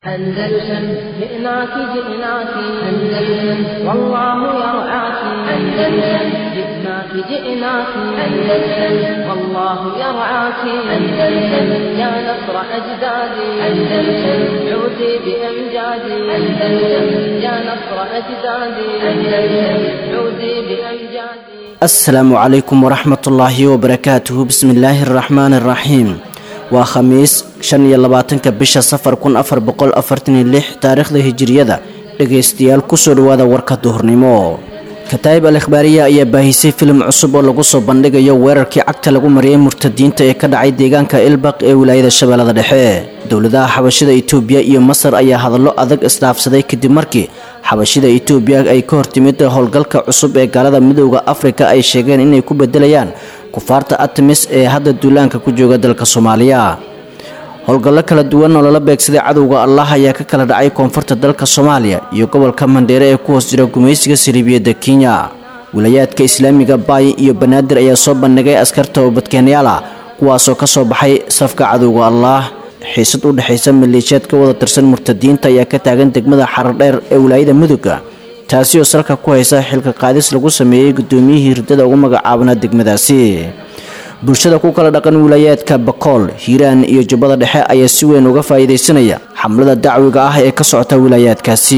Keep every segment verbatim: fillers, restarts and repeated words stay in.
أندلسن جئناك جئناك أندلسن والله يرعاك أندلسن جئناك جئناك أندلسن والله يرعاك أندلسن يا نصر أجدادي أندلسن عودي بأمجادي أندلسن يا نصر أجدادي أندلسن عودي بأمجادي. السلام عليكم ورحمة الله وبركاته. بسم الله الرحمن الرحيم. waa khamiis shan iyo labaatanka bisha safar kun afar boqol afartan iyo lix taariikhda hijriyada. dhageystayaal kusoo dhawaada warka duhurnimo. Kataib al-Ikhbaariya ayaa baahisay filim cusub oo lagu soo bandhigayo weerarkii cagta lagu mariyay murtadiinta ee ka dhacay deegaanka Ilbaq ee wilaayada Shabeellada Dhexe. Dowladaha Xabashida Itoobiya iyo Masar ayaa hadallo adag isdhaafsaday kadib markii Xabashida Itoobiya ay ka hortimid howlgalka cusub ee gaalada Midowga Afrika ay sheegeen inay ku bedelayaan kufaarta Artemis ee hadda duulaanka ku jooga dalka Soomaaliya. howlgallo kala duwan oo lala beegsaday cadowga Allah ayaa ka kala dhacay koonfurta dalka Soomaaliya iyo gobolka Mandheere ee ku hoos jira gumaysiga Saldhigyada Kenya. Wilaayadka Islaamiga Bay iyo Banaadir ayaa soo bandhigay askarta oo badkeenyaal ah kuwaas oo ka soo baxay safka cadowga Allah. xiisad u dhaxaysa maleeshiyad ka wada tirsan murtadiinta ayaa ka taagan degmada Xaradheer ee wilaayada Mudug, taasi oo salka ku haysa xilka qaadis lagu sameeyay gudoomiyihii hirdada ugu magacaabana degmadaasi. bulshada ku kala dhaqan wilaayadka Bakool, Hiiraan iyo Jubbada Dhexe ayaa si weyn uga faa'iideysanaya xamlada dacwiga ah ee ka socota wilaayadkaasi.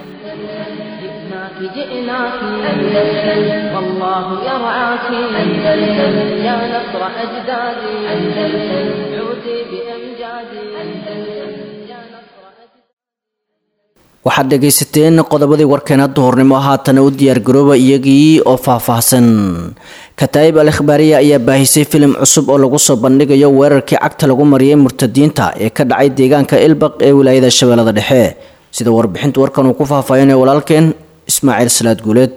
waxaad dhegaysateen qodobadii warkeena duhurnimo, haatan u diyaar garooba iyagii oo faahfaahsan. Kataib al-Ikhbaariya ayaa baahisay filim cusub oo lagu soo bandhigayo weerarkii cagta lagu mariyay murtadiinta ee ka dhacay deegaanka Ilbaq ee wilaayada Shabeellada Dhexe. sida warbixinta warkan uu ku faahfaahinay walaalkeen Ismaaciil Salaad Guuleed.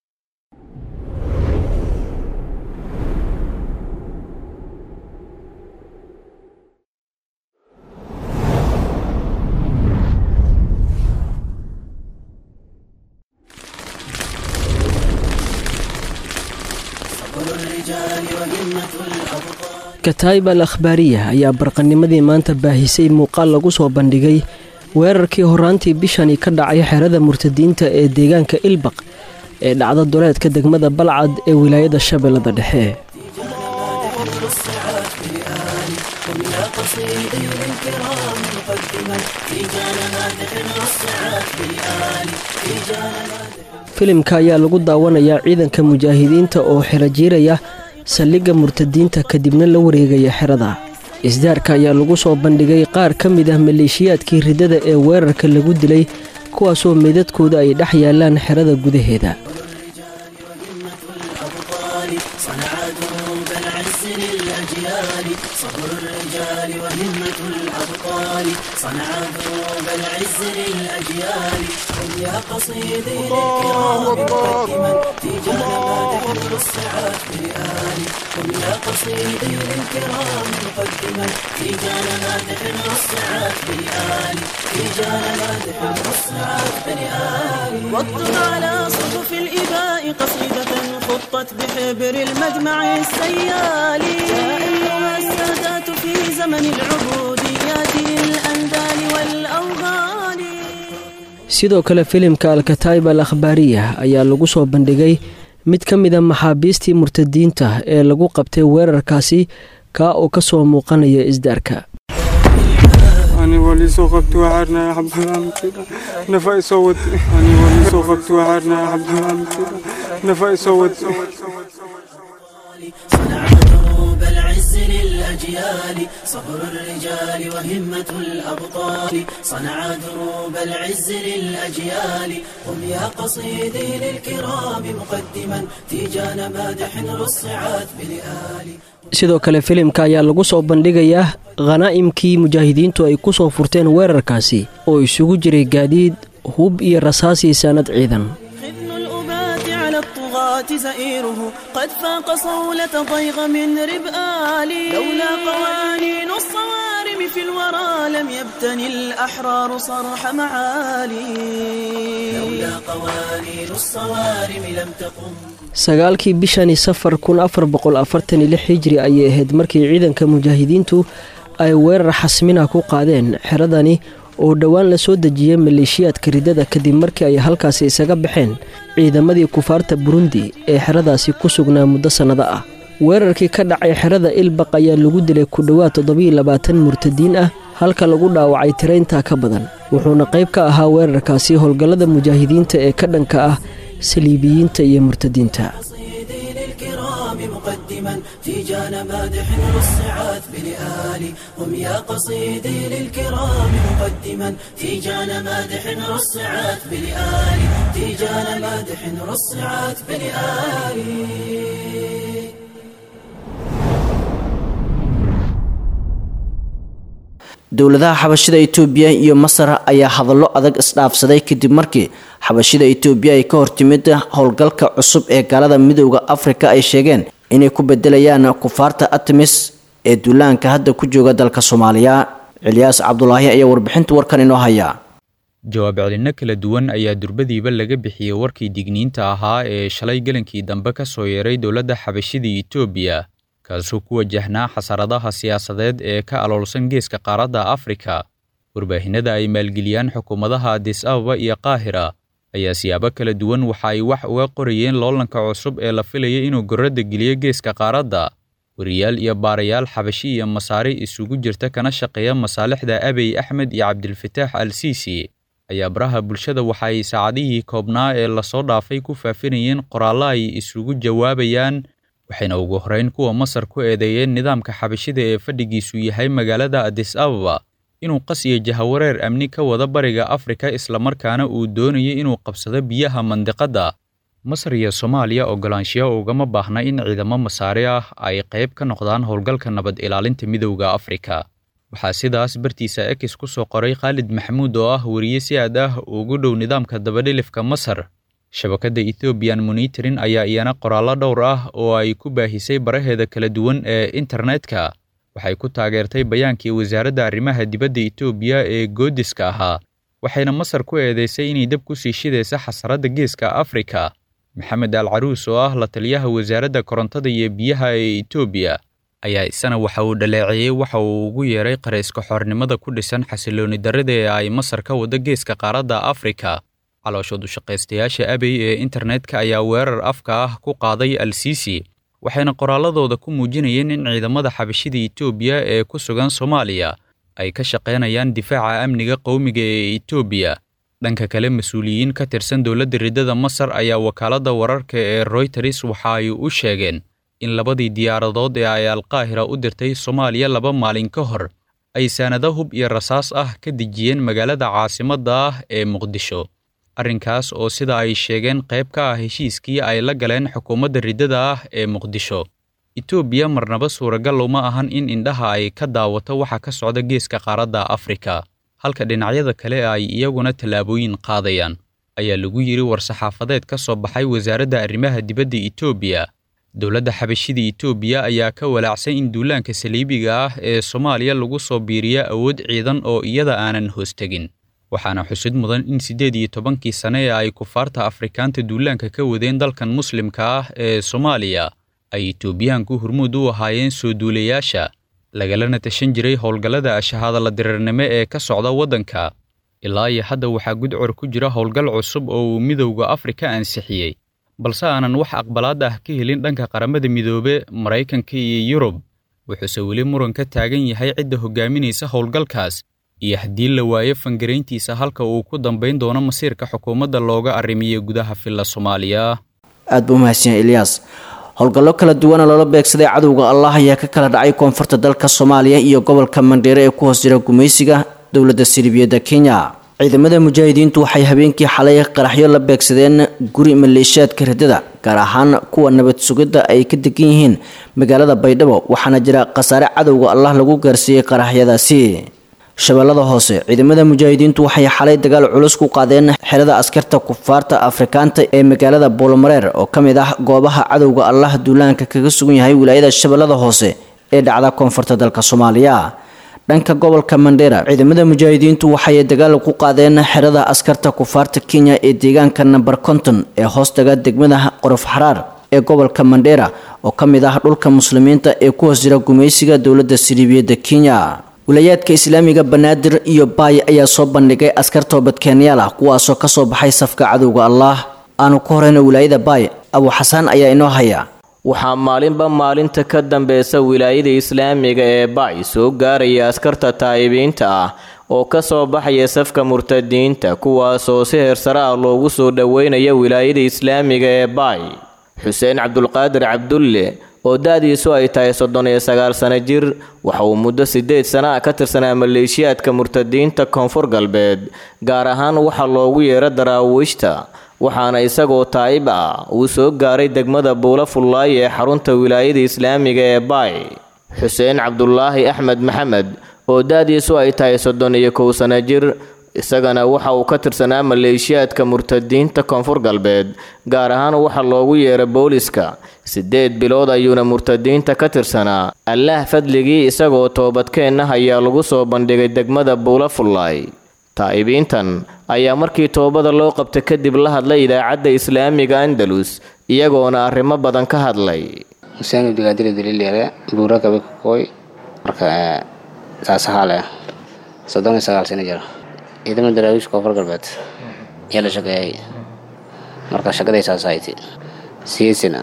Kataib al-Ikhbaariya ayaa barqanimadii maanta baahisay muuqaal lagu soo bandhigay weerarkii horaantii bishani ka dhacay xerada murtadiinta ee deegaanka Ilbaq ee dhacda duleedka degmada Balcad ee wilaayada Shabeellada Dhexe. filimka ayaa lagu daawanayaa ciidanka mujaahidiinta oo xero jiiraya saldhigga murtadiinta kadibna la wareegaya xerada. isdaarka ayaa lagu soo bandhigay qaar ka mid ah maleeshiyaadkii ridada ee weerarka lagu dilay, kuwaasoo meedadkooda ay dhex yaalaan xerada gudaheeda. واكتب على صفوف الإباء قصيدة خطت بحبر المجمع السيالي. يا أيها السادات في زمن العبوديات الأندال والأوغال. sidoo kale filimka Al-Kataib al-Ikhbaariya ayaa lagu soo bandhigay mid ka mid ah maxaabiistii murtadiinta ee lagu qabtay weerarkaasi ka oo ka soo muuqanaya isdaarka. أنا ولي سوقت وعرنا يا حبان نفاي صوت أنا ولي سوقت وعرنا يا حبان نفاي صوت. صنع دروب العز للأجيال صبر الرجال وهمة الأبطال. صنع دروب العز للأجيال هم يا قصيدي للكرام مقدما تيجان مادح رصعات بلآل. sidoo kale filimka ayaa lagu soo bandhigayaa khanaa'imkii mujaahidiintu ay ku soo furteen weerarkaasi oo isugu jiray gaadiid, hub iyo rasaas sanad ciidan. زئيره قد فاق صولة ضيغ من ربآلي. لولا قوانين الصوارم في الورى لم يبتني الأحرار صرح معالي. لولا قوانين الصوارم لم تقم. sagaalkii bishani safar kun afar boqol afartan iyo lix hijri ayay ahayd markii ciidanka mujaahidiintu ay weerar xasmina ku qaadeen xeradani oo dhowaan la soo dejiyey maleeshiyaadka riddada kadib markii ay halkaasi isaga baxeen ciidamadii kufaarta burundi ee xeradaasi ku sugnaa muddo sannado ah. weerarkii ka dhacay xerada ilbaq ayaa lagu dilay ku dhowaad toddobiyo labaatan murtadiin ah halka lagu dhaawacay tirayntaa ka badan, wuxuuna qayb ka ahaa weerarkaasi howlgallada mujaahidiinta ee ka dhanka ah saliibiyiinta iyo murtadiinta. في جان مادح والصعات بلآلي هم يا قصيدي للكرام مقدما في جان مادح والصعات بلآلي في جان مادح والصعات بلآلي. dowladaha xabashida Itoobiya iyo Masar ayaa hadallo adag isdhaafsaday kadib markii xabashida Itoobiya ay ka hortimid howlgalka cusub ee gaalada midowga Afrika ay sheegeen inay ku bedelayaan kufaarta Artemis ee duulaanka hadda ku jooga dalka Soomaaliya. Ilyas Cabdullaahi ayaa warbixinta warkan inoo haya. jawaab celino kala duwan ayaa durbadiiba laga bixiyay warkii digniinta ahaa ee shalay galankii dambe ka soo yeeray dowladda xabashida Itoobiya kaasoo ku wajahnaa xasaradaha siyaasadeed ee ka aloolsan geeska qaaradda Afrika. warbaahinada ay maalgeliyaan xukuumadaha Addis Ababa iyo Qaahira ayaa siyaabo kala duwan waxa ay wax uga qorayeen loolanka cusub ee la filayay inuu gorada geliyo geeska qaaradda. wariyaal iyo baarayaal xabashi iyo masaari isugu jirta kana shaqeeya masaalixda Abiy Ahmed iyo Cabdilfataax al-Siisi ayaa baraha bulshada waxa ay saacadihii koobnaa ee la soo dhaafay ku faafinayeen qoraallo ay isugu jawaabayaan, waxayna ugu horeyn kuwa Masar ku eedeeyeen nidaamka xabashida ee fadhigiisu yahay magaalada Addis Ababa inuu qas iyo jahawareer amni ka wada bariga Afrika isla markaana uu doonayo inuu qabsado biyaha mandiqada. Masar iyo Soomaaliya ogolaanshiyo ugama baahna in ciidamo Masaari ah ay qayb ka noqdaan howlgalka nabad ilaalinta midowga Afrika. waxaa sidaas bartiisa X ku soo qoray Khalid Maxamuud oo ah wariye si aad ah ugu dhow nidaamka dabadhilifka Masar. shabakada Ethiopian Monitoring ayaa iyana qoraallo dhowr ah oo ay ku baahisay baraheeda kala duwan ee internetka waxay ku taageertay bayaankii wasaaradda arrimaha dibadda Itoobiya ee goodiska ahaa, waxayna Masar ku eedeysay inay dab ku sii shidaysa xasarada geeska Afrika. Maxamed Al-Caruus oo ah la taliyaha wasaaradda korontada iyo biyaha ee Itoobiya ayaa isana waxa uu dhaleeceeyay waxa uu ugu yeeray qareyska xornimada ku dhisan xasilooni darrada ee ay Masar ka wada geeska qaaradda Afrika. calooshoodu shaqaystayaasha Abiy ee internetka ayaa weerar afka ah ku qaaday al-Siisi, waxayna qoraalladooda ku muujinayeen in ciidamada xabashida Itoobiya ee ku sugan Soomaaliya ay ka shaqeynayaan difaaca amniga qowmiga ee Itoobiya. dhanka kale mas'uuliyiin ka tirsan dowladda riddada Masar ayaa wakaaladda wararka ee Reuters waxa ay u sheegeen in labadii diyaaradood ee ay Al-Qaahira u dirtay Soomaaliya laba maalin ka hor ay saanado hub iyo rasaas ah ka dejiyeen magaalada caasimadda ah ee Muqdisho. arrinkaas oo sida ay sheegeen qayb ka ah heshiiskii ay la galeen xukuumadda riddada ah ee Muqdisho. Itoobiya marnaba suuragal uma ahan in indhaha ay ka daawato waxa ka socda geeska qaaradda Afrika, halka dhinacyada kale ay iyaguna tallaabooyin qaadayaan, ayaa lagu yiri war-saxaafadeed ka soo baxay wasaaradda arrimaha dibadda Itoobiya. dowladda xabashida Itoobiya ayaa ka walaacsan in duulaanka saliibiga ah ee Soomaaliya lagu soo biiriyo awood ciidan oo iyada aanan hoostagin. waxaana xusid mudan in sideed iyo tobankii sane ee ay kufaarta Afrikaanta duulaanka ka wadeen dalkan muslimka ah ee Soomaaliya ay Itoobiyaanku hormuud u ahaayeen soo duulayaasha, lagalana tashan jiray howlgallada shahaada la dirirnimo ee ka socda waddanka. ilaa iyo hadda waxaa gudcur ku jira howlgal cusub oo uu midowga Afrika ansixiyey, balse aanan wax aqbalaad ah ka helin dhanka qaramada midoobe, Maraykanka iyo Yurub. wuxuuse weli muran ka taagan yahay cidda hogaaminaysa howlgalkaas iyo haddii la waayo fangarayntiisa halka uu ku dambayn doono masiirka xukuumadda looga arrimiyo gudaha filla Soomaaliya. aad buu mahadsan Ilyas. howlgallo kala duwan oo loola beegsaday cadowga Allah ayaa ka kala dhacay koonfurta dalka Soomaaliya iyo gobolka Mandheere ee ku hoos jira gumaysiga dowladda Siribiyada Kenya. ciidamada mujaahidiintu waxay habeenkii xalay qaraxyo la beegsadeen guri maleeshiyaadka riddada, gaar ahaan kuwa nabad sugidda ay ka degan yihiin magaalada Baydhabo, waxaana jira khasaare cadowga Allah lagu gaarsiiyay qaraxyadaasi. shabeellada hoose ciidamada mujaahidiintu waxay xalay dagaal culus ku qaadeen xerada askarta kufaarta Afrikaanta ee magaalada Boolmareer oo kamid ah goobaha cadowga Allah duulaanka kaga sugan yahay wilaayada shabeellada hoose ee dhacda koonfurta dalka Soomaaliya. dhanka gobolka Mandheera ciidamada mujaahidiintu waxay dagaal ku qaadeen xerada askarta kufaarta Kenya ee deegaanka number konton ee hoostaga degmada Qorof Xaraar ee gobolka Mandheera oo kamid ah dhulka muslimiinta ee ku hoos jira gumaysiga dowladda Siribiyada Kenya. wilayaadka islaamiga banaadir iyo baay ayaa soo bandhigay askar toobadkeenyaal ah kuwaasoo kasoo baxay safka cadowga allah aanu ku horeyna wilaayada baay abu xasaan ayaa inoo haya waxaa maalinba maalinta ka dambeysa wilaayada islaamiga ee baay soo gaaraya askarta taa'ibiinta ah oo ka soo baxaya safka murtadiinta kuwaasoo si heersare ah loogu soo dhoweynaya wilaayada islaamiga ee baay xuseen cabdulqaadir cabdulle oo da-diisu ay tahay soddon iyo sagaal sano jir waxa uu muddo siddeed sano ah ka tirsanaa maleeshiyaadka murtadiinta koonfur galbeed gaar ahaan waxaa loogu yeero daraawiishta waxaana isagoo taa'ib ah uu soo gaaray degmada buula fullaay ee xarunta wilaayada islaamiga ee baay xuseen cabdulaahi axmed maxamed oo da-diisu ay tahay soddon iyo kow sano jir isagana waxa uu ka tirsanaa maleeshiyaadka murtadiinta koonfur galbeed gaar ahaan waxa loogu yeeray booliska siddeed bilood ayuuna murtadiinta ka tirsanaa allaah fadligii isagoo toobadkeenna ayaa lagu soo bandhigay degmada buula fullaay taa'ibiintan ayaa markii toobada loo qabta kadib la hadlay idaacadda islaamiga andalus iyagoona arrimo badan ka hadlay xuseen abdiqaadir daliilyare buura kabikoy marka saasahaale soddon iyo sagaal sano jira ciidamada daraawiish koonfur galbeed ayaa la shaqeeyay marka shaqaday saasahayti siisina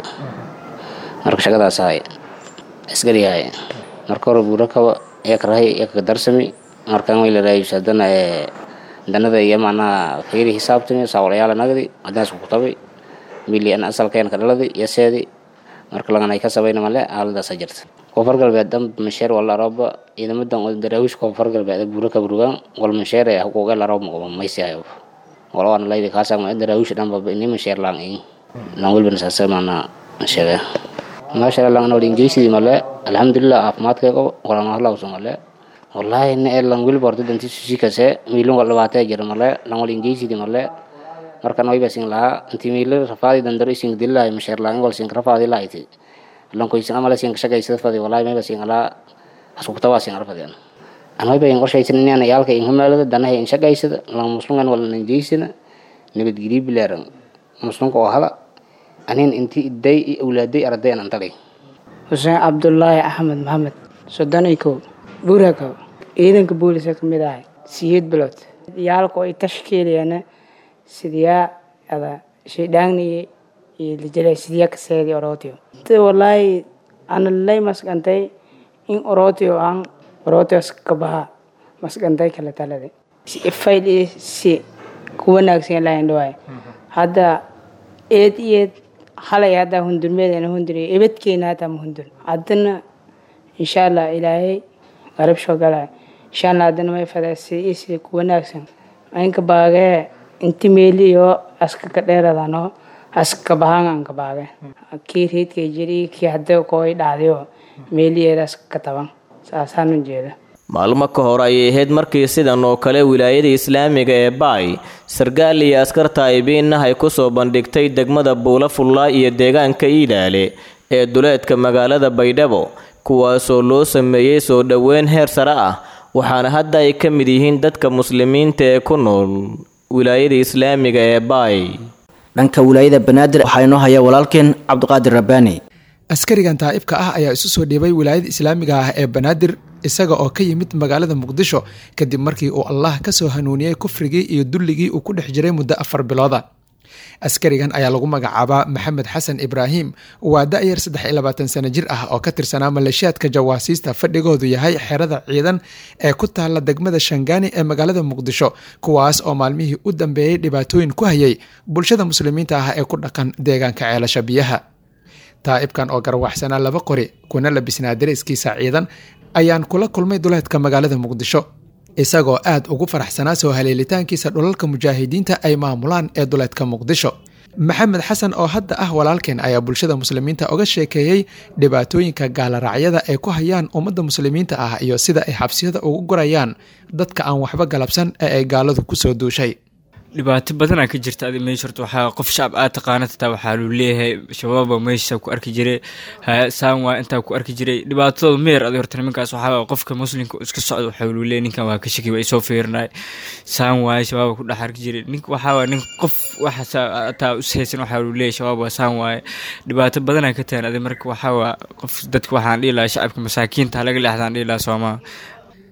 marka shaqadaas ahay askari yahay marka hore buura kaba ee karahay ee ka darsami markaan way la raayay dana ee danada iyo macnaha fiiri xisaabtami sawirayaal nagdi adaas ku tabay milyan asalkeen ka dhaladi iyo seedi marka laga ay ka sabayna male aalada sajirta koonfur galbeed dam masheer wala rooba ciidamadan oo daraawiish koonfur galbeed buura ka burugan wal masheer ay xuquuq la roob ma maysiyayo wala wana leeyay ka saama daraawiish dhan baba in masheer laan in lan walba saasana sheega ما شاء الله أنا ودينجيسي ماله الحمد لله أفمات كيكو ولا ما الله وسمع له والله إن اللانجول برضو دنتي سوسي كسه ميلون ولا باتة جرا ماله لان ودينجيسي دي ماله مركان ويا بسين لها أنتي ميلر رفادي دندري سين دللا مشير لان ولا سين رفادي لا يتي لان كويس أنا ماله سين كشجع يصير فادي والله ما بسين لا أسوق توا سين رفادي أنا أنا ويا بين قرشة سنين أنا يالك إنهم ماله دنا هي إن شجع يصير لان مسلم ولا نجيسنا نبي تجري بلارن مسلم كوهلا أنين أنتي إدي أولادي أردين أنتلي حسين عبد الله أحمد محمد سودانيكو بوركو إذن كبولي سكمداي سيد بلوت يالكو التشكيل يعني سيديا هذا شيء دعني اللي جلي سيديا كسيدي أوروتيو والله أنا اللي مسكنتي إن أوروتيو عن أوروتيو سكبها مسكنتي كلا تلادي إفايلي سي كونك سين لا يندواي هذا إيد إيد حلا هذا هندر ميدان هندري إبتكين هذا مهندر عدنا إن شاء الله إلهي غرب شو قال إن شاء الله عدنا ما يفعل سي سي كوناكسن أنك باقي أنت ميلي يو أسك كتير دانو أسك بهان أنك باقي كير هيت كيجري كي هذا كوي داديو ميلي هذا أسك كتابان ساسانو جيدا maalmo ka hor ayay ahayd markii sidan oo kale wilaayada islaamiga ee baay sargaal iyo askar taa'ibiinna ay ku soo bandhigtay degmada buula fullaay iyo deegaanka iilaale ee duleedka magaalada baydhabo kuwaasoo loo sameeyey soo dhoweyn heer sare ah waxaana hadda ay ka mid yihiin dadka muslimiinta ee ku nool wilaayada islaamiga ee baay dhanka wilaayada banaadir waxaa inoo haya walaalkeen cabdiqaadir rabbaani askarigan taa'ibka ah ayaa isu soo dhiibay wilaayada islaamiga ah ee banaadir isaga oo ka yimid magaalada muqdisho kadib markii uu allah ka soo hanuuniyey kufrigii iyo dulligii uu ku dhex jiray muddo afar bilooda askarigan ayaa lagu magacaabaa maxamed xasan ibraahim waa da-yar saddex iyo labaatan sano jir ah oo ka tirsanaa maleeshiyaadka jawaasiista fadhigoodu yahay xerada ciidan ee ku taalla degmada shangaani ee magaalada muqdisho kuwaas oo maalmihii u dambeeyey dhibaatooyin ku hayay bulshada muslimiinta ah ee ku dhaqan deegaanka ceelasha biyaha taa'ibkan oo garwaxsanaa laba qori kuna labisnaa dareeskiisa ciidan ayaan kula kulmay duleedka magaalada muqdisho isagoo aad ugu faraxsanaa soo haleelitaankiisa dhulalka mujaahidiinta ay maamulaan ee duleedka muqdisho maxamed xasan oo hadda ah walaalkeen ayaa bulshada muslimiinta uga sheekeeyey dhibaatooyinka gaalaracyada ay ku hayaan ummadda muslimiinta ah iyo sida ay xabsiyada ugu gurayaan dadka aan waxba galabsan ee ay gaaladu kusoo duushay dhibaato badanaa ka jirta adi meesha horta waxaa qof shacab aad taqaana tataa waxaa luu leeyahay shabaaba meesha ku arki jiray saan waa intaa ku arki jiray dhibaatadooda meer adi horta nimankaas waxaa qofka muslimka iska socda waxaa luu leeyahay ninkan waa ka shaki waa isoo fiirinay saan waaye shabaaba ku dhex arki jiray nink waxaa waa nin qof waxa ataa ushaysan waxaa luu leeyahay shabaab waa saan waaye dhibaato badanaa ka tahan adi marka waxaa waa qof dadka waxaan dhihi lahaa shacabka masaakiinta laga leexdaan dhihi lahaa soomaa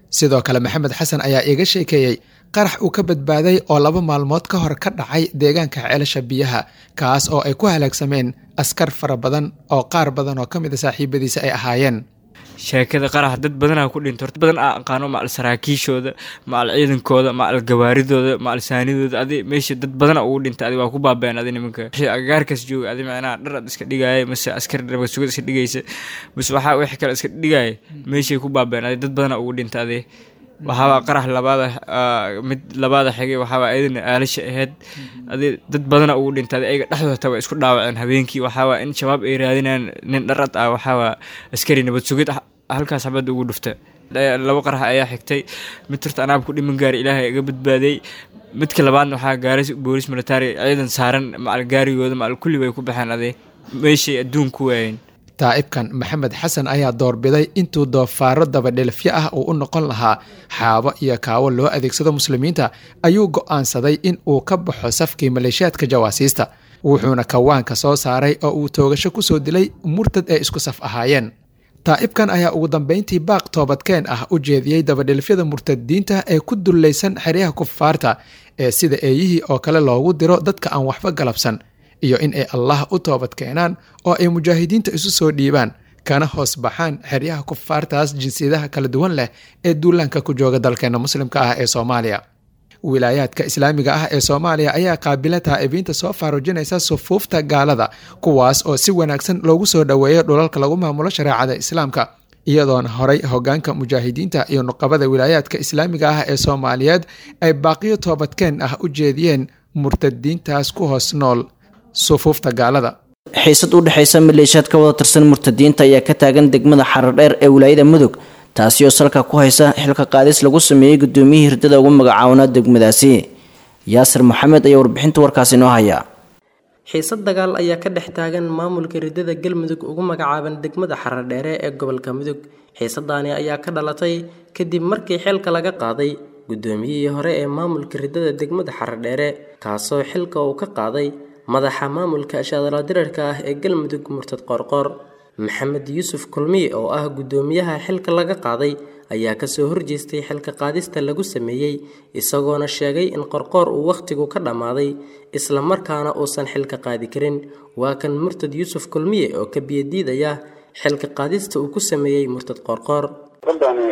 sidoo kale maxamed xasan ayaa iiga sheekeeyey qarax uu ka badbaaday oo laba maalmood ka hor ka dhacay deegaanka ceelasha biyaha kaas oo ay ku halaagsameen askar fara badan oo qaar badan oo ka mid a saaxiibadiisa ay ahaayeen sheekada qarax dad badanaa ku dhinto horta badan aa aqaano macal saraakiishooda macal ciidankooda macal gawaaridooda macal saanidooda adi meesha dad badana ugu dhinta adi waa ku baabeen adi nimanka agagaarkaas jooga adi macnaha dhar ad iska dhigaaya mase askar nabasugad iska dhigaysa mase waxaa wixii kale iska dhigaaya meeshay ku baabeen adi dad badana ugu dhinta adi waxaaba qarax labaada mid labaada xigay waxaaba ayadana aalasha ahayd adi dad badana ugu dhinta adi ayaga dhexdooda way isku dhaawaceen habeenkii waxaaba in shabaab ay raadinayaan nin dharad ah waxaaba askari nabad sugid halkaas xabad ugu dhufta laba qarax ayaa xigtay mid turta anaab ku dhiman gaari ilaahay iga badbaaday midka labaadna waxaa gaaray boolis military ciidan saaran macal gaarigooda macal kulli way ku baxeen adi meeshay adduun ku waayeen taa'ibkan maxamed xasan ayaa doorbiday intuu doofaaro dabadhelfyo ah uu u noqon lahaa xaabo iyo kaawo loo adeegsado muslimiinta ayuu go'aansaday in uu ka baxo safkii maleeshiyaadka jawaasiista wuxuuna kawaanka soo saaray oo uu toogasho ku soo dilay murtad ee isku saf ahaayeen taa'ibkan ayaa ugu dambayntii baaq toobadkeen ah u jeediyey dabadhelfyada murtadiinta ee ku dullaysan xeryaha kufaarta ee sida eeyihii oo kale loogu diro dadka aan waxba galabsan iyo in ay allah u toobad keenaan oo ay mujaahidiinta isu soo dhiibaan kana hoos baxaan xeryaha kufaartaas jinsiyadaha kala duwan leh ee duulaanka ku jooga dalkeena muslimka ah ee Soomaaliya wilaayaadka islaamiga ah ee Soomaaliya ayaa qaabila taa'ibiinta soo faarujinaysa sufuufta gaalada kuwaas oo si wanaagsan loogu soo dhaweeyo dhulalka lagu maamulo shariicada islaamka iyadoona horay hogaanka mujaahidiinta iyo nuqabada wilaayaadka islaamiga ah ee Soomaaliyeed ay baaqiyo toobadkeen ah u jeediyeen murtadiintaas ku hoos nool sufuufta gaalada xiisad u dhaxaysa maleeshiyaad ka wada tirsan murtadiinta ayaa ka taagan degmada Xaradheer ee wilaayada Mudug taasi oo salka ku haysa xilka qaadis lagu sameeyay gudoomiyihii hirdada ugu magacaawna degmadaasi Yaasir Maxamed ayaa warbixinta warkaasi noo haya xiisad dagaal ayaa ka dhex taagan maamulka hirdada Galmudug ugu magacaaban degmada Xaradheer ee gobolka Mudug xiisadaani ayaa ka dhalatay kadib markii xilka laga qaaday gudoomiyihii hore ee maamulka hirdada degmada Xaradheer kaasoo xilka uu ka qaaday madaxa maamulka ashadala dirarka ah ee Galmudug Murtad Qorqor Maxamed Yuusuf Kulmi oo ah gudoomiyaha xilka laga qaaday ayaa ka soo horjeestay xilka qaadista lagu sameeyay isagoona sheegay in Qorqor uu waqtigu ka dhamaaday isla markaana uusan xilka qaadi karin waa kan Murtad Yuusuf Kulmi oo ka biyadiidaya xilka qaadista uu ku sameeyay Murtad Qorqor rabani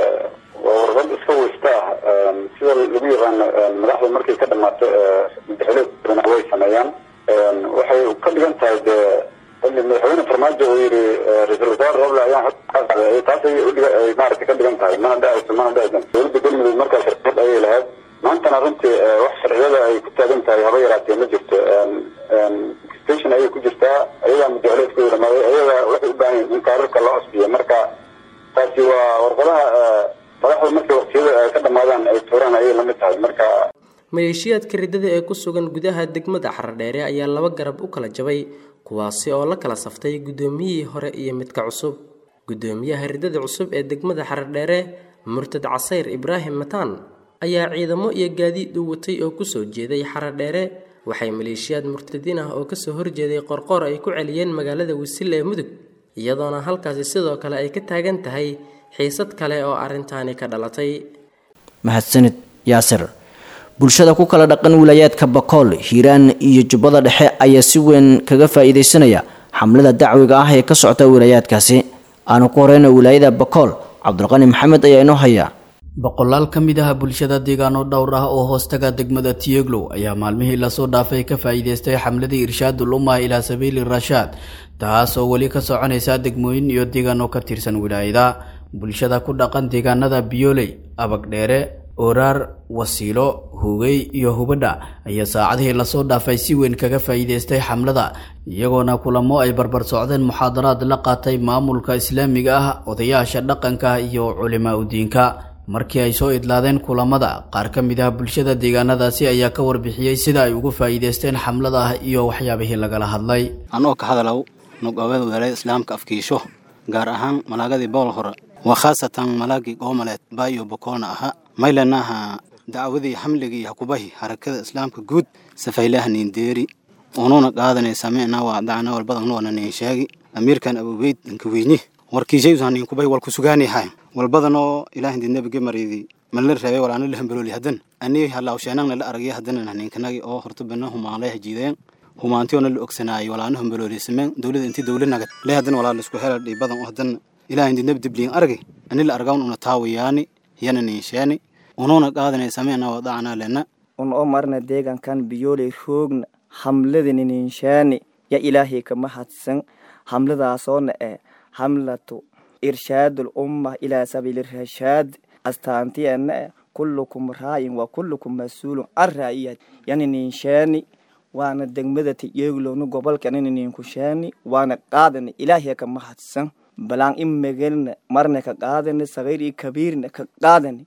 warqad iska wasta sida lagu yaqaan madaxda markay ka dhamaato madaxweynaha way sameeyaan waxay ka dhigan tahay in madaxweyne farmaajo uu yiri ra'iisul wasaare Roble ayaan xogta taasay u dhigay maartay ka dhigan tahay mana dhacayso mana dhacayso dowladda Galmudug markaa sharciyad ay lahayd maantana runtii wax sharciyada ay ku taagan tahay haba yaraatee ma jirto station ay ku jirtaa ayaga madaxweynaha ku yiraahdo ayaga waxay u baahan in kaararka loo asbiyo marka taasi waa warqadaha madaxda markay waqtiyada ka dhamaadaan ay tuuraan ay la mid tahay marka maleeshiyaadka ridada ee ku sugan gudaha degmada Xaradheer ayaa laba garab u kala jabay kuwaasi oo la kala saftay gudoomiyihii hore iyo midka cusub gudoomiyaha ridada cusub ee degmada Xaradheer Murtad Casayr Ibraahim Mataan ayaa ciidamo iyo gaadiid u watay oo ku soo jeeday Xaradheer waxay maleeshiyaad murtadiin ah oo ka soo horjeeday Qorqor ay ku celiyeen magaalada Wisil ee Mudug iyadoona halkaas sidoo kale ay ka taagan tahay xiisad kale oo arintaani ka dhalatay mahadsanid Yaasir bulshada ku kala dhaqan wilaayadka Bakool Hiiraan iyo Jubbada Dhexe ayaa si weyn kaga faa'iideysanaya xamlada dacwiga ah ee ka socota wilaayadkaasi aanu ku horeyna wilaayada Bakool Cabdulqani Maxamed ayaa inoo haya boqolaal ka mid ah bulshada deegaano dhowr ah oo hoostaga degmada Tiyeglow ayaa maalmihii la soo dhaafay ka faa'iideystay xamladii irshaadul umma ila sabiili rashaad taas oo wali ka soconaysa degmooyin iyo deegaano ka tirsan wilaayada bulshada ku dhaqan deegaanada Biyooley Abagdheere Oraar Wasiilo Hugay iyo Hubadha ayaa saacadihii la soo dhaafay si weyn kaga faa'iideystay xamlada iyagoona kulamo ay barbar socdeen muxaadaraad la qaatay maamulka islaamiga ah odayaasha dhaqanka iyo culimaa u diinka markii ay soo idlaadeen kulamada qaar ka mid ah bulshada deegaanadaasi ayaa ka warbixiyay sida ay ugu faa'iideysteen xamlada iyo waxyaabihii lagala hadlay anoo ka hadalaw nugawada wilaayada islaamka afkiisho gaar ahaan malaagadii bool hore وخاصة ملاقي قوملت بايو بكونا أها ميلناها دعوذي حملي حكوبه حركة الإسلام كجود سفيله نينديري ونونا قاعدنا سمعنا وعدنا والبضع نونا نيشاقي أمير كان أبو بيت نكويني وركي جيزان ينكوبه والكسوغاني هاي walbadanoo ilaahay dinnabiga maridi man la rabay walaana la hambalooli hadan ani hala awsheenana la aragay hadan ninkanagi oo horta bana humaanay hajiideen humaantiona la ogsanaayo walaana hambalooli sameen dawladda intii dawladnaga la hadan walaal isku helay dhibadan oo hadan ilaahay dinnabi dibliin aragay ani la argawn una taawiyaani yana niishaani unoona qaadanay sameena wadacana lana un oo marna deegankan biyoolay roogna hamladani niishaani ya ilaahay kama hadsan hamladaasoona ee hamlatu إرشاد الأمة إلى سبيل الرشاد أستانتي أن كلكم راع وكلكم مسؤول عن رعيته يعني نشاني وأنا دمدة يقولون قبل كأن نكشاني وأنا قادن إلهي كما حسن بلان إم مجلنا مرنا كقادن صغير كبير كقادن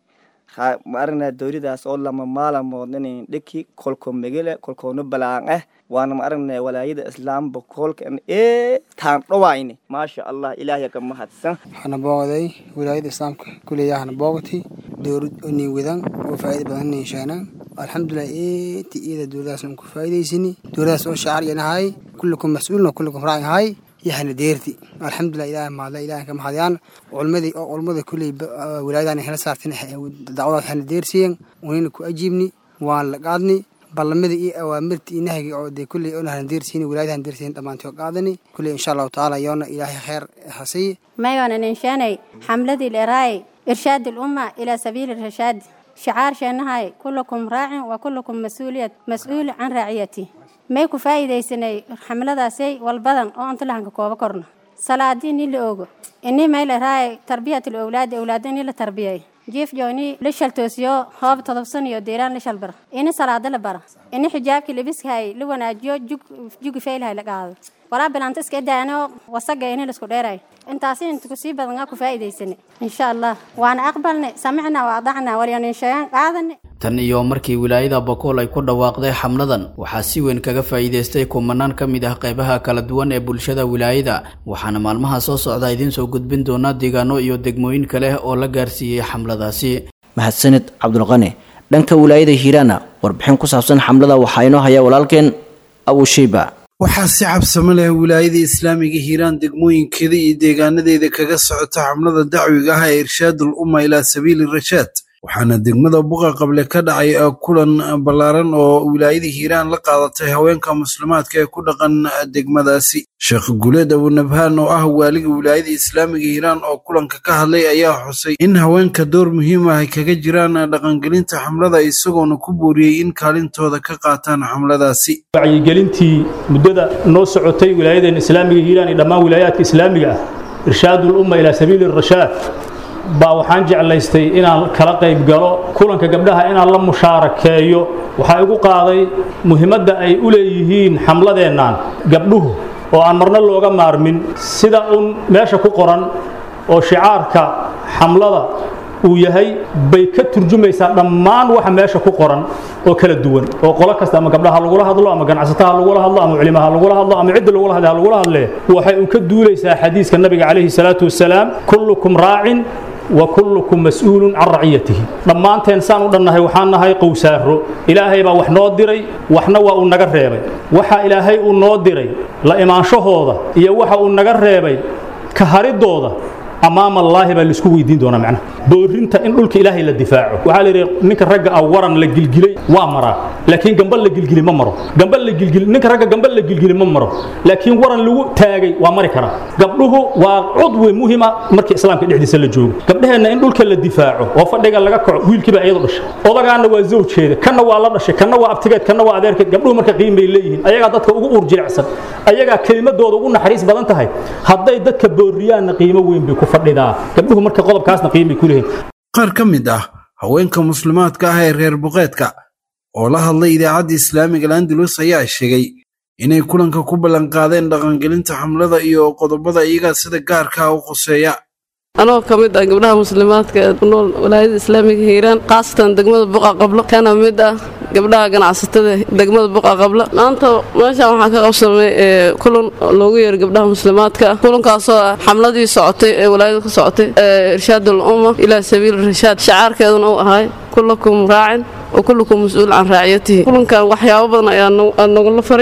marna dawladaas oo lama maala moodnay dhiki kolkom megale kolkoona balaan ah waana marna walaayada islaamka kolkan ee taan dhawayni ma sha Allah ilaahay ka mahadsan waxana booqday walaayada islaamka kuleeyahana booqti dawlad oo niwadan oo faa'iido badan yeeshana alxamdulillah ee tiida dawladaas ku faa'iideysini dawladaas oo shaar yanahay kullukum mas'uulun kullukum raa'ihay يحن ديرتي الحمد لله إله ما لا إله كم حديان علمدي أو علمدي كل ولادنا هنا صارتين دعوات هنا ديرسين وينكو أجيبني وعلى قادني بالمدي إيه أوامرتي إنها عود كل أنا هنديرسين ولادنا هنديرسين طبعا توقعدني كل إن شاء الله تعالى يوم إله خير حسي ما يوانا ننشاني حملة الإراي إرشاد الأمة إلى سبيل الرشاد شعار شانهاي كلكم راع وكلكم مسؤولية مسؤول عن رعيته ما يكون فايدة سنة حملة سي والبدن أو أنت لهنك كوبا كورنا صلاة اللي أوجو إني ما إلى هاي تربية الأولاد أولادين إلى تربية جيف جوني ليش التوسيو هاب تضبصني وديران ليش البرة إني صلاة البرة إني حجابك اللي بس هاي لو أنا جو جو جو فيل هاي لقاعد ولا بلانتس كده أنا وصق إني لسكوديراي أنت عسين أنت كسيب بدنك فايدة سنة إن شاء الله وأنا أقبلنا سمعنا وأضعنا ولينا شيئا قاعدني tan iyo markii wilaayada Bakool ay ku dhawaaqday xamladan waxaa si weyn kaga faa'iideystay kumanaan ka mid ah qaybaha kala duwan ee bulshada wilaayada waxaana maalmaha soo socda idin soo gudbin doona deegaano iyo degmooyin kale oo la gaarsiiyay xamladaasi mahadsanid Cabdulqani dhanka wilaayada Hiirana warbixin ku saabsan xamlada waxa inoo haya walaalkeen Abu Shayba waxaa si cabsamo leh wilaayada islaamiga Hiiraan degmooyinkeeda iyo deegaanadeeda kaga socota xamlada dacwiga ah ee irshaadul umma ila sabiil rashaad waxaana degmada buqa qable ka dhacay kulan balaaran oo wilaayada Hiiraan la qaadatay haweenka muslimaadka ee ku dhaqan degmadaasi Sheekh Guleed Abu Nabhaan oo ah waaliga wilaayada islaamiga Hiiraan oo kulanka ka hadlay ayaa xusay in haweenka door muhiim ah kaga jiraan dhaqangelinta xamlada isagoona ku booriyay in kaalintooda ka qaataan xamladaasi wacyigelintii muddada noo socotay wilaayada islaamiga Hiiraan iyo dhammaan wilaayaadka islaamiga ah irshaadul umma ila sabiil rashaad baa waxaan jeclaystay inaan kala qayb galo kulanka gabdhaha inaan la mushaarakeeyo waxa igu qaaday muhiimadda ay u leeyihiin xamladeennan gabdhuhu oo aan marna looga maarmin sida un meesha ku qoran oo shicaarka xamlada uu yahay bay ka turjumaysaa dhammaan waxa meesha ku qoran oo kala duwan oo qolo kasta ama gabdhaha lagu hadlo ama ganacsataha lagu hadlo ama culimaha lagu hadlo ama cid lagu hadlo lagu hadle waxay un ka duulaysaa xadiiska nabiga kaleeyhi salaatu wasalaam kullukum raa'in وكلكم مسؤول عن رعيته لما أنت إنسان ودنا وحنا هاي قوسارو إلهي با وحنا دري وحنا ونجر ريبي وح إلهي ونادري لا إيمان شهوده يا وح ونجر ريبي كهري دوده أمام الله بالسكو يدين دونا معنا بورنت إن قلك إلهي للدفاع وعلى نك رجع أورا للجلجلي وامرا لكن جنبل للجلجلي ما مره جنبل للجلجلي نك رجع جنبل للجلجلي ما مره لكن ورا لو تاجي وامريكا قبله وعضو مهمة مركز إسلام كده حديث الجوج قبلها إن إن قلك للدفاع وفرق على جك ويل كبا يضرش وضع عنا وزوج شيء كنا والله رش كنا وابتجات كنا وعذارك قبله مركز قيم بيلين أيها قدك أرجع عسل أيها كلمة دور وقلنا حريص بدن تهاي هذا يدك بوريان قيمة وين بيكون fadhida gabdhuhu marka qodobkaasna qiimi ku leeyahay qaar ka mid ah haweenka muslimaadka ah ee reer buqeedka oo la hadlay idaacadda islaamiga Andalus ayaa sheegay inay kulanka ku ballan qaadeen dhaqangelinta xamlada iyo qodobada iyaga sida gaarka ah u qoseeya anoo kamid ah gabdhaha muslimaadka ee ku nool wilaayada islaamiga Hiiraan qaasatan degmada buqa qablo kana mid ah gabdhaha ganacsatada degmada buqa qablo maanta meesha waxaan ka qabsamay kulan loogu yeeray gabdhaha muslimaadka kulankaas oo xamladii socotay ee wilaayada ka socotay irshaadul umma ila sabiil rashaad shicaarkeeduna uu ahay kullukum raa'in wa kullukum mas'uul an ra'iyatihi kulankan waxyaabo badan ayaa nagu la faray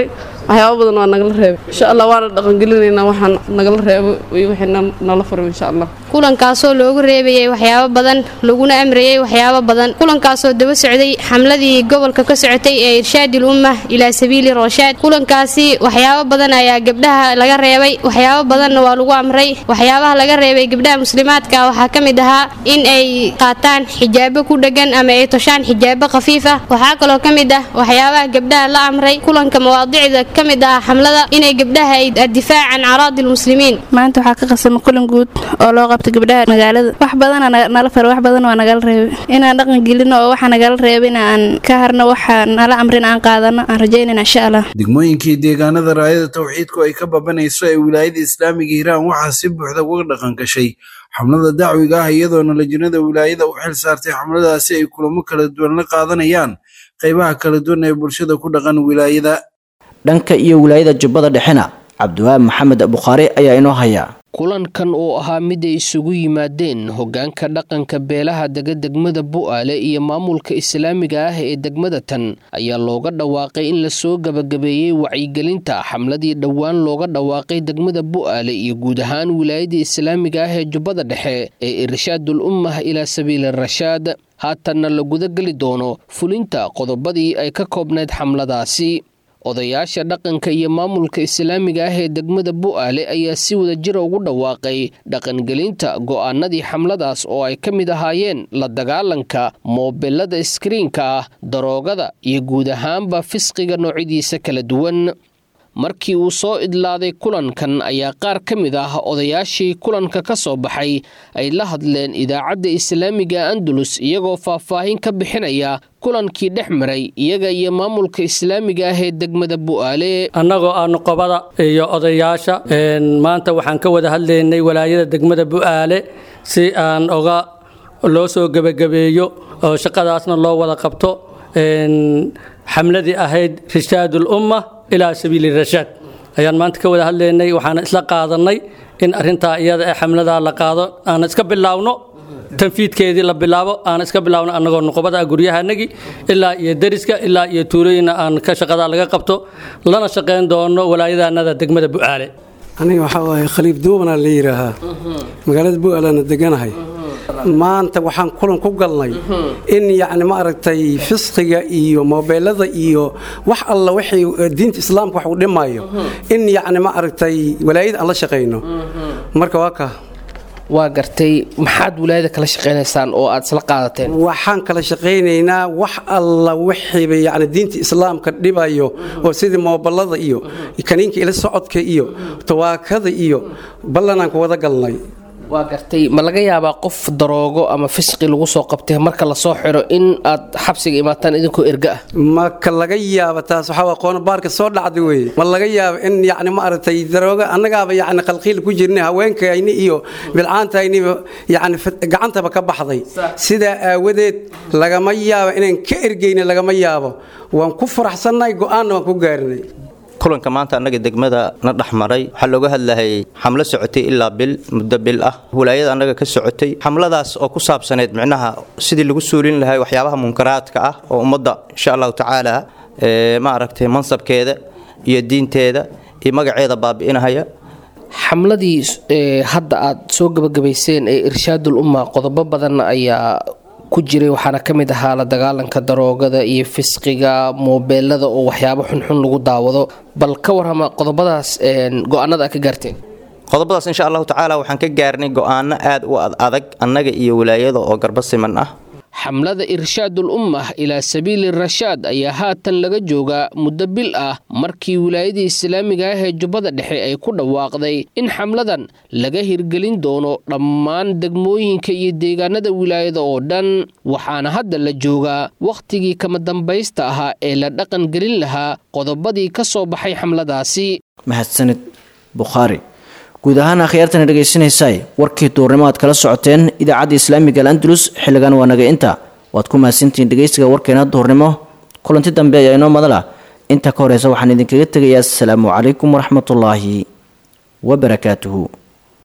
waxyaabo badan waa nagala reebay insha allah waana dhaqangelinaynaa waxaan nagala reebo iyo wixii nala furo insha allah kulankaasoo loogu reebayay waxyaabo badan laguna amrayay waxyaabo badan kulankaasoo daba socday xamladii gobolka ka socotay ee irshaadul umma ilaa sabiili rashaad kulankaasi waxyaabo badan ayaa gabdhaha laga reebay waxyaabo badanna waa lagu amray waxyaabaha laga reebay gabdhaha muslimaadka waxaa ka mid ahaa in ay qaataan xijaabo ku dhagan ama ay toshaan xijaabo khafiif ah waxaa kaloo ka mid ah waxyaabaha gabdhaha la amray kulanka mawaadicda ka mid ah xamlada inay gabdhaha ay difaacan caraadi muslimiin maanta waxaa ka qasama kulan guud oo loo qabtay gabdhaha magaalada wax badan nala faro wax badan waa nagala reebay inaan dhaqan gelino oo waxa nagala reebay inaan ka harno waxa nala amrin aan qaadano aan rajaynayna insha Allah degmooyinkii deegaanada raayada tawxiidku ay ka babanayso ee wilaayada islaamiga Hiiraan waxaa si buuxda uga dhaqan gashay xamlada dacwiga ah iyadoona lajnada wilaayada u xil saartay xamladaasi ay kulamo kala duwan la qaadanayaan qaybaha kala duwan ee bulshada ku dhaqan wilaayada dhanka iyo wilaayada jubbada dhexena cabdiwaab maxamed bukhaari ayaa inoo haya kulankan oo ahaa mid ay isugu yimaadeen hoggaanka dhaqanka beelaha dega degmada Bu'aale iyo maamulka islaamiga ah ee degmada tan ayaa looga dhawaaqay in la soo gabagabeeyay wacyigelinta xamladii dhowaan looga dhawaaqay degmada Bu'aale iyo guud ahaan wilaayada islaamiga ah ee Jubbada Dhexe ee irshaadul ummah ila sabiil rashaad haatanna la guda gali doono fulinta qodobadii ay ka koobnayd xamladaasi odayaasha dhaqanka iyo maamulka islaamiga ah ee degmada Bu'aale ayaa si wada jir ugu dhawaaqay dhaqangelinta go'aanadii xamladaas oo ay ka mid ahaayeen la dagaalanka moobelada iskriinka ah daroogada iyo guud ahaanba fisqiga noocyadiisa kala duwan markii uu soo idlaaday kulankan ayaa qaar ka mid ah odayaashii kulanka ka soo baxay ay la hadleen idaacadda islaamiga Andalus iyagoo faahfaahin ka bixinaya kulankii dhex maray iyaga iyo maamulka islaamiga ah ee degmada Bu'aale annagoo aan qobada iyo odayaasha maanta waxaan ka wada hadlaynay walaayada degmada Bu'aale si aan oga loo soo gabagabeeyo oo shaqadaasna loo wada qabto xamladii ahayd rishaadul umma ilaa sabiili rashaad ayaan maanta ka wada hadlaynay waxaan isla qaadanay in arinta iyada ee xamlada la qaado aan iska bilaawno tanfiidkeedii la bilaabo aan iska bilaawno annagoo nuqbada guryahanagi ilaa iyo dariska ilaa iyo tuulooyina aan ka shaqada laga qabto lana shaqeyn doono walaayadanada degmada Bu'aale aniga waxa waaye khaliif duubana la yiraahaa magaalada Bu'aale aan deganahay maanta waxaan kulan ku galnay in yaani ma aragtay fisqiga iyo moobelada iyo wax alla wixii diinta islaamka wax u dhimayo in yaani ma aragtay walaayada aan la shaqeyno marka waa ka waa gartay maxaad wilaayada kala shaqeynaysaan oo aad isla qaadateen waxaan kala shaqeynaynaa wax alla wixii yaani diinta islaamka dhibayo oo sidii moobelada iyo kaniinka ila socodka iyo tawaakada iyo ballanaan ku wada galnay waa gartay ma laga yaabaa qof daroogo ama fisqi lagu soo qabtay marka la soo xiro in aad xabsiga imaataan idinkoo erga ah ma ka laga yaaba taas waxa waa qoon baarka soo dhacday way ma laga yaaba in yaani ma aragtay darooga annagaaba yaani qalqiil ku jirnay haweenkayni iyo bilcaantayni yaani gacantaba ka baxday sida aawadeed laga ma yaaba inaan ka ergeyna laga ma yaabo waan ku faraxsanahay go'aan waan ku gaarinay kulanka maanta anaga degmada na dhaxmaray waxa looga hadlayay xamlo socotay ilaa bil muddo bil ah walaayada anaga ka socotay xamladaas oo ku saabsaneed micnaha sidii lagu suulin lahaa waxyaabaha munkaraadka ah oo ummadda insha Allah tacaala ee ma aragtay mansabkeeda iyo diinteeda iyo magaceeda baabi'inaya xamladii hadda aad soo gabagabayseen ee irshaadul umma qodobo badan ayaa ku jiray waxaana ka mid ahaa la dagaalanka daroogada iyo fisqiga moobelada oo waxyaabo xunxun lagu daawado bal ka warrama qodobadaas go'aanada aad ka gaarteen qodobadaas insha Allah tacaala waxaan ka gaarnay go'aano aad u adag annaga iyo wilaayada oo garba siman ah xamlada irshaadul ummah ilaa sabiili rashaad ayaa haatan laga joogaa muddo bil ah markii wilaayada islaamiga ah ee Jubbada Dhexe ay ku dhawaaqday in xamladan laga hirgelin doono dhammaan degmooyinka iyo deegaanada wilaayada oo dhan waxaana hadda la joogaa waqtigii kama dambaysta ahaa ee la dhaqan gelin lahaa qodobadii ka soo baxay xamladaasi mahadsanid Bukhari guud ahaan akhyaartan dhageysanaysaa warkii duurnimo aad kala socoteen idaacadda islaamiga Andalus xiligan waa naga inta waad ku maasantiin dhageysiga warkeena duurnimo kulanti dambe ayaa inoo madala inta ka horeysa waxaan idinkaga tegayaa assalaamu calaykum waraxmatullaahi wa barakaatuhu